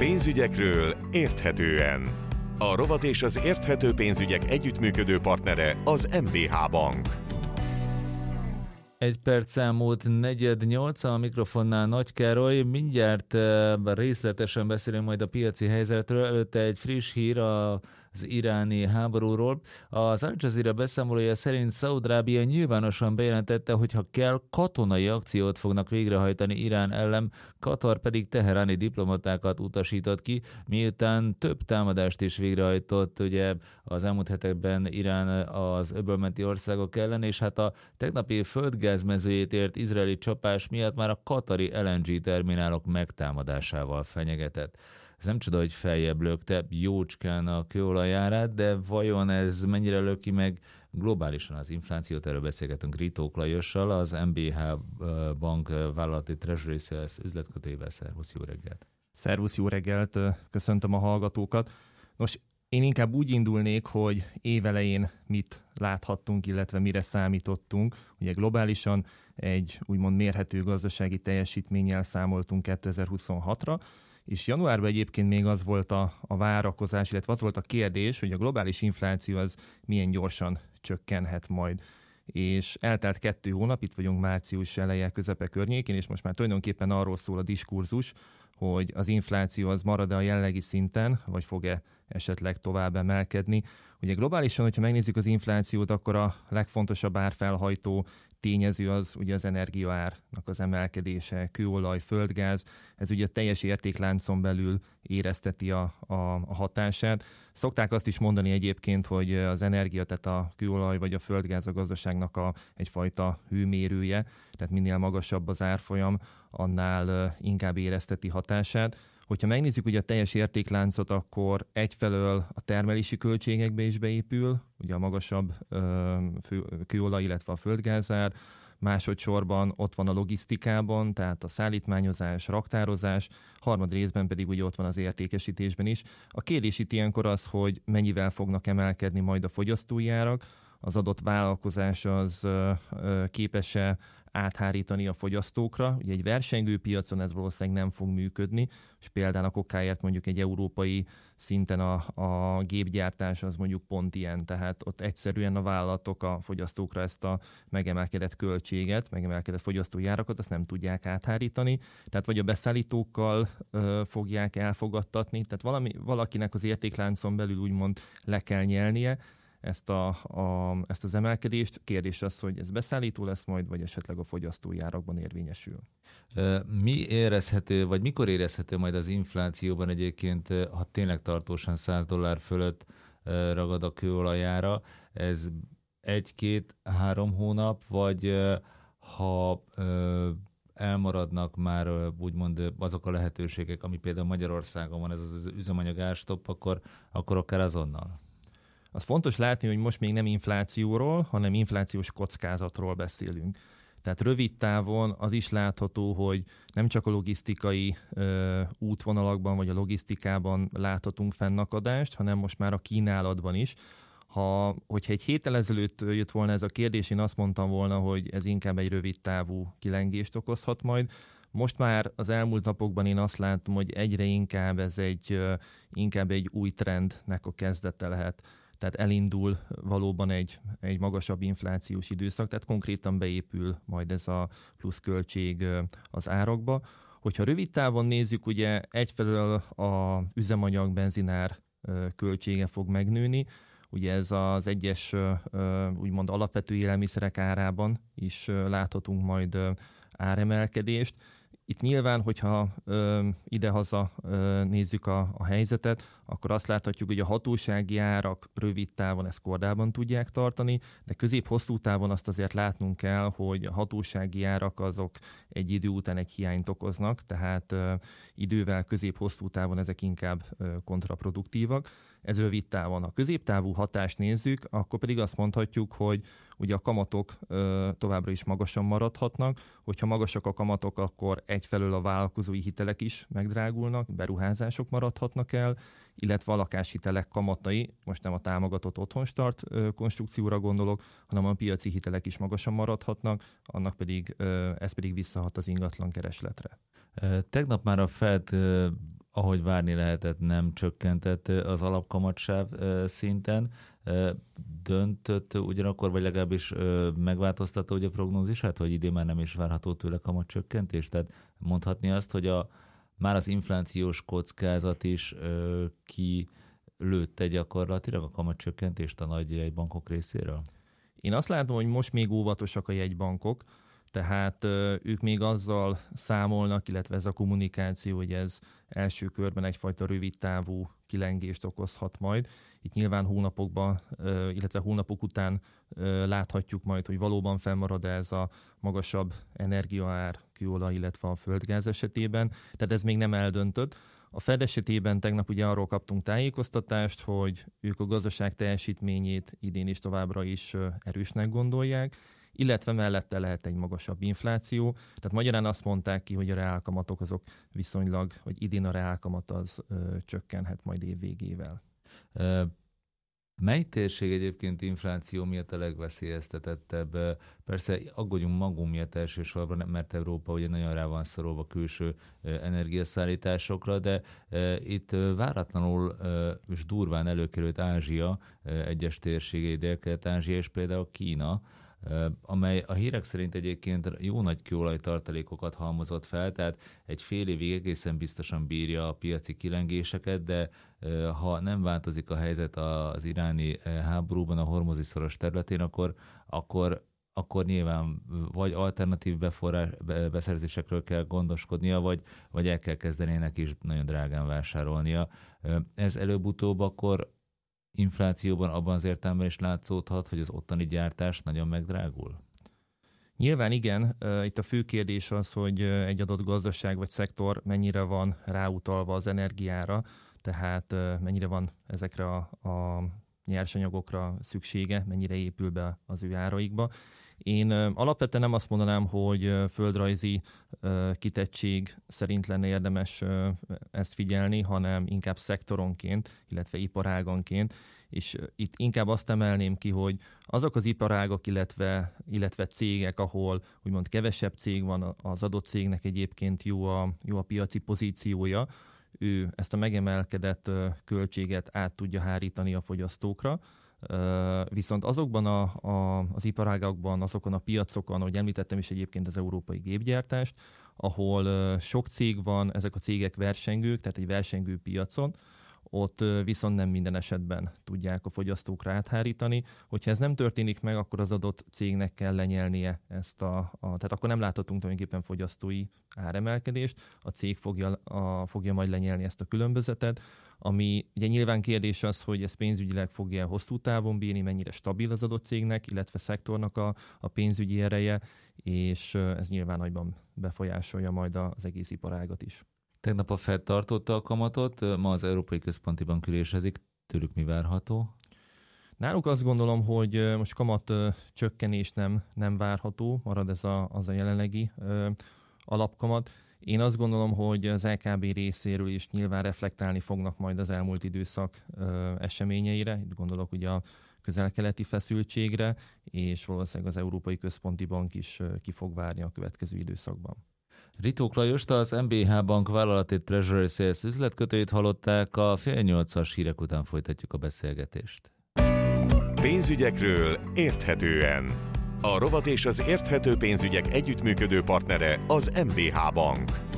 Pénzügyekről érthetően. A rovat és az érthető pénzügyek együttműködő partnere az MBH Bank. 1 perc elmúlt 7:45, a mikrofonnál Nagy Károly. Mindjárt részletesen beszélünk majd a piaci helyzetről. Előtte egy friss hír az iráni háborúról. Az Al Jazeera beszámolója szerint Szaúd-Arábia nyilvánosan bejelentette, hogy ha kell, katonai akciót fognak végrehajtani Irán ellen, Katar pedig teheráni diplomatákat utasított ki, miután több támadást is végrehajtott ugye az elmúlt hetekben Irán az öbölmenti országok ellen, és hát a tegnapi földgázmezőjét ért izraeli csapás miatt már a katari LNG terminálok megtámadásával fenyegetett. Ez nem csoda, hogy feljebb lökte jócskán a kőolajárát, de vajon ez mennyire löki meg globálisan az inflációt? Erről beszélgetünk Ritók Lajossal, az MBH Bank vállalati Treasury Sales üzletkötőjével. Szervusz, jó reggelt! Szervusz, jó reggelt! Köszöntöm a hallgatókat. Nos, én inkább úgy indulnék, hogy évelején mit láthattunk, illetve mire számítottunk. Ugye globálisan egy úgymond mérhető gazdasági teljesítménnyel számoltunk 2026-ra, és januárban egyébként még az volt a várakozás, illetve az volt a kérdés, hogy a globális infláció az milyen gyorsan csökkenhet majd. És eltelt 2 hónap, itt vagyunk március eleje, közepe környékén, és most már tulajdonképpen arról szól a diskurzus, hogy az infláció az marad-e a jelenlegi szinten, vagy fog-e esetleg tovább emelkedni. Ugye globálisan, hogyha megnézzük az inflációt, akkor a legfontosabb árfelhajtó tényező az ugye az energiaárnak az emelkedése, kőolaj, földgáz, ez ugye a teljes értékláncon belül érezteti a hatását. Szokták azt is mondani egyébként, hogy az energia, tehát a kőolaj vagy a földgáz a gazdaságnak egyfajta hőmérője, tehát minél magasabb az árfolyam, annál inkább érezteti hatását. Hogyha megnézzük ugye a teljes értékláncot, akkor egyfelől a termelési költségekbe is beépül, ugye a magasabb kőolaj, illetve a földgázár, másodszorban ott van a logisztikában, tehát a szállítmányozás, raktározás, harmadrészben pedig ugye ott van az értékesítésben is. A kérdés itt ilyenkor az, hogy mennyivel fognak emelkedni majd a fogyasztói árak, az adott vállalkozás az képes-e áthárítani a fogyasztókra. Ugye egy versengő piacon ez valószínűleg nem fog működni, és például a kokáért mondjuk egy európai szinten a gépgyártás az mondjuk pont ilyen, tehát ott egyszerűen a vállalatok a fogyasztókra ezt a megemelkedett költséget, megemelkedett fogyasztói árakat, azt nem tudják áthárítani, tehát vagy a beszállítókkal fogják elfogadtatni, tehát valakinek az értékláncon belül úgymond le kell nyelnie ezt az emelkedést. Kérdés az, hogy ez beszállító lesz majd, vagy esetleg a fogyasztói árakban érvényesül. Mi érezhető, vagy mikor érezhető majd az inflációban egyébként, ha tényleg tartósan $100 fölött ragad a kőolajára? Ez 1-2-3 hónap, vagy ha elmaradnak már úgymond azok a lehetőségek, ami például Magyarországon van, ez az üzemanyag árstopp, akkor akár azonnal? Az fontos látni, hogy most még nem inflációról, hanem inflációs kockázatról beszélünk. Tehát rövid távon az is látható, hogy nem csak a logisztikai útvonalakban vagy a logisztikában láthatunk fennakadást, hanem most már a kínálatban is. Hogyha egy héttel ezelőtt jött volna ez a kérdés, én azt mondtam volna, hogy ez inkább egy rövid távú kilengést okozhat majd. Most már az elmúlt napokban én azt látom, hogy egyre inkább ez inkább egy új trendnek a kezdete lehet. Tehát elindul valóban egy magasabb inflációs időszak, tehát konkrétan beépül majd ez a pluszköltség az árakba. Hogyha rövid távon nézzük, ugye egyfelől az üzemanyag, benzinár költsége fog megnőni, ugye ez az egyes úgymond alapvető élelmiszerek árában is láthatunk majd áremelkedést. Itt nyilván, hogyha idehaza nézzük a helyzetet, akkor azt láthatjuk, hogy a hatósági árak rövid távon ezt kordában tudják tartani, de közép-hosszú távon azt azért látnunk kell, hogy a hatósági árak azok egy idő után egy hiányt okoznak, tehát idővel közép-hosszú távon ezek inkább kontraproduktívak. Ez rövid távon. Ha középtávú hatást nézzük, akkor pedig azt mondhatjuk, hogy ugye a kamatok továbbra is magasan maradhatnak. Hogyha magasak a kamatok, akkor egyfelől a vállalkozói hitelek is megdrágulnak, beruházások maradhatnak el, illetve a lakáshitelek kamatai, most nem a támogatott otthonstart konstrukcióra gondolok, hanem a piaci hitelek is magasan maradhatnak, ez pedig visszahat az ingatlan keresletre. Tegnap már a Fed ahogy várni lehetett, nem csökkentett az alapkamatsáv szinten. Döntött ugyanakkor, vagy legalábbis megváltoztatta ugye a prognózisát, hogy idén már nem is várható tőle kamatcsökkentés? Tehát mondhatni azt, hogy már az inflációs kockázat is kilőtte gyakorlatilag a kamatcsökkentést a nagy jegybankok részéről? Én azt látom, hogy most még óvatosak a jegybankok, tehát ők még azzal számolnak, illetve ez a kommunikáció, hogy ez első körben egyfajta rövidtávú kilengést okozhat majd. Itt nyilván hónapokban, illetve hónapok után láthatjuk majd, hogy valóban fennmarad ez a magasabb energiaár, kőolaj, illetve a földgáz esetében. Tehát ez még nem eldöntött. A Fed esetében tegnap ugye arról kaptunk tájékoztatást, hogy ők a gazdaság teljesítményét idén is továbbra is erősnek gondolják, illetve mellette lehet egy magasabb infláció. Tehát magyarán azt mondták ki, hogy a reálkamatok azok viszonylag, hogy idén a reálkamat az csökkenhet majd év végével. Mely térség egyébként infláció miatt a legveszélyeztetettebb? Persze aggódjunk magunk miatt elsősorban, mert Európa ugye nagyon rá van szorulva külső energiaszállításokra, de itt váratlanul és durván előkerült Ázsia egyes térségei, Dél-Kelet-Ázsia és például Kína, amely a hírek szerint egyébként jó nagy kőolajtartalékokat halmozott fel, tehát egy fél évig egészen biztosan bírja a piaci kilengéseket, de ha nem változik a helyzet az iráni háborúban a hormuzi szoros területén, akkor nyilván vagy alternatív beszerzésekről kell gondoskodnia, vagy el kell kezdenének is nagyon drágán vásárolnia. Ez előbb-utóbb akkor inflációban abban az értelemben is látszódhat, hogy az ottani gyártás nagyon megdrágul? Nyilván igen, itt a fő kérdés az, hogy egy adott gazdaság vagy szektor mennyire van ráutalva az energiára, tehát mennyire van ezekre a nyersanyagokra szüksége, mennyire épül be az ő áraikba. Én alapvetően nem azt mondanám, hogy földrajzi kitettség szerint lenne érdemes ezt figyelni, hanem inkább szektoronként, illetve iparáganként, és itt inkább azt emelném ki, hogy azok az iparágak, illetve cégek, ahol úgymond kevesebb cég van, az adott cégnek egyébként jó a piaci pozíciója, ő ezt a megemelkedett költséget át tudja hárítani a fogyasztókra, viszont azokban az iparágakban, azokon a piacokon, ahogy említettem is egyébként az európai gépgyártást, ahol sok cég van, ezek a cégek versengők, tehát egy versengő piacon, ott viszont nem minden esetben tudják a fogyasztókra áthárítani. Hogyha ez nem történik meg, akkor az adott cégnek kell lenyelnie ezt tehát akkor nem láthatunk tulajdonképpen fogyasztói áremelkedést, a cég fogja majd lenyelni ezt a különbözetet, ami ugye nyilván kérdés az, hogy ez pénzügyileg fogja hosszú távon bírni, mennyire stabil az adott cégnek, illetve szektornak a pénzügyi ereje, és ez nyilván nagyban befolyásolja majd az egész iparágat is. Tegnap a Fed tartotta a kamatot, ma az Európai Központi Bank ülésezik, tőlük mi várható? Náluk azt gondolom, hogy most kamat csökkenés nem várható, marad ez az a jelenlegi alapkamat. Én azt gondolom, hogy az LKB részéről is nyilván reflektálni fognak majd az elmúlt időszak eseményeire. Itt gondolok ugye a közel-keleti feszültségre, és valószínűleg az Európai Központi Bank is ki fog várni a következő időszakban. Ritók Lajost, az MBH Bank vállalati Treasury Sales üzletkötőjét hallották, a 7:30 hírek után folytatjuk a beszélgetést. Pénzügyekről érthetően. A rovat és az érthető pénzügyek együttműködő partnere az MBH Bank.